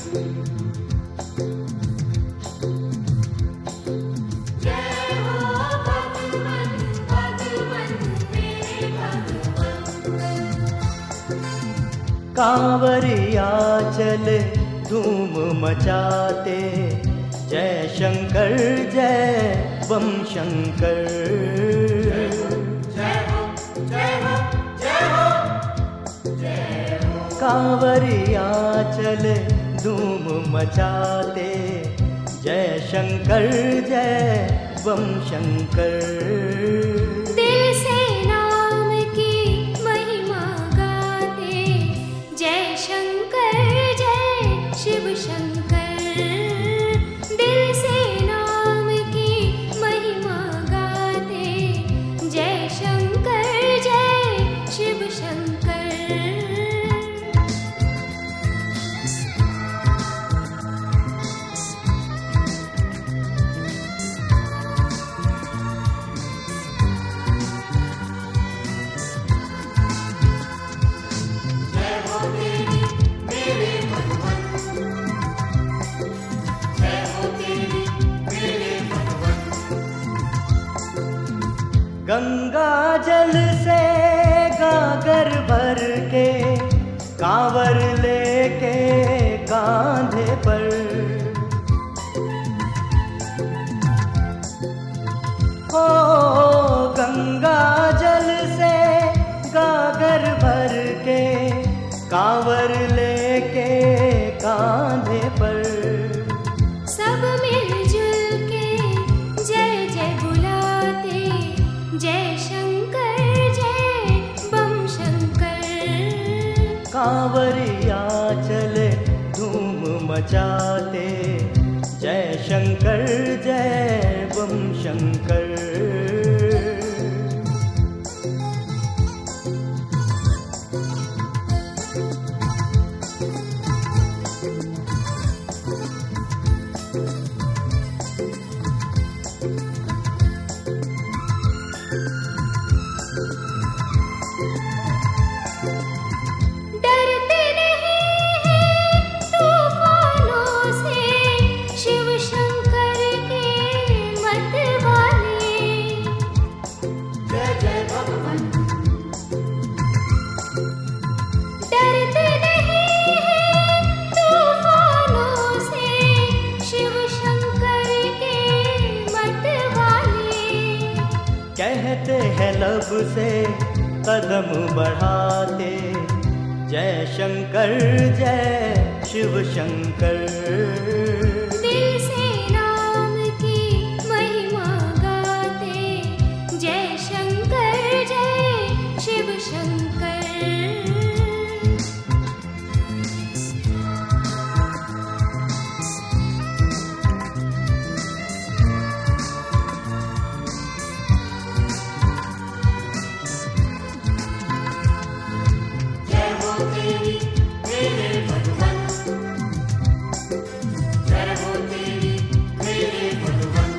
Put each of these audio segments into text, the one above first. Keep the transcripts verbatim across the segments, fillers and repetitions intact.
कांवरिया चले धूम मचाते, जय शंकर जय बम शंकर। जय हो जय हो जय हो जय हो। कांवरिया चले धूम मचाते, जय शंकर जय बम शंकर। दिल से नाम की महिमा गाते, जय शंकर जय शिव शंकर। दिल से नाम की महिमा गाते, जय शंकर जय शिव शंकर। गंगा जल से गागर भर के, कांवर लेके कांधे पर। ओ गंगा जल से गागर भर के, कांवर लेके कांधे पर। सब मिलजुल के जय जय बुलाते, जय शंकर जय बम शंकर। कांवरिया चले धूम मचाते, जय शंकर जय बम शंकर। डरते नहीं हैं तूफानों से, शिव शंकर के मत वाले। जय जय भगवान। डरते नहीं हैं तूफानों से, शिव शंकर के मत वाले। कहते हैं लब से कदम बढ़ाते, जय शंकर जय शिव शंकर। दिल से नाम की महिमा गाते, जय शंकर जय शिव शंकर। जय हो तेरी मेरे भगवान। जय हो तेरी मेरे भगवान।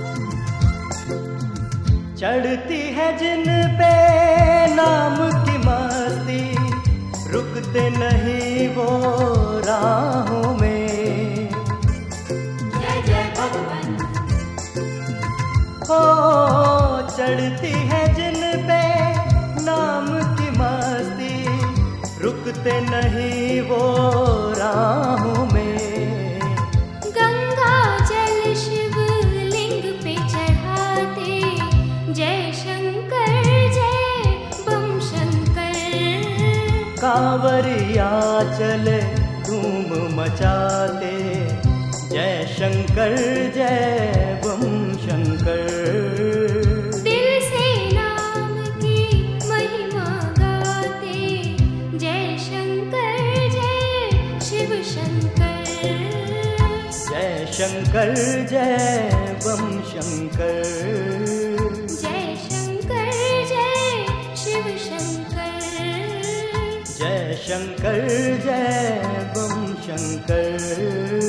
चढ़ती है जिन पे नाम की मस्ती, रुकते नहीं वो राहों में। जय जय भगवान। हो चढ़ती है जिन पे नाम की मस्ती, रुकते नहीं वो राहों में। गंगा जल शिव लिंग पे चढ़ाते, जय शंकर जय बम शंकर। कांवरिया चले धूम मचाते, जय शंकर जय बम शंकर। दिल से नाम की महिमा गाते, जय शंकर जय शिव शंकर। जय शंकर जय बम शंकर। जय शंकर जय शिव शंकर। जय शंकर जय बम शंकर।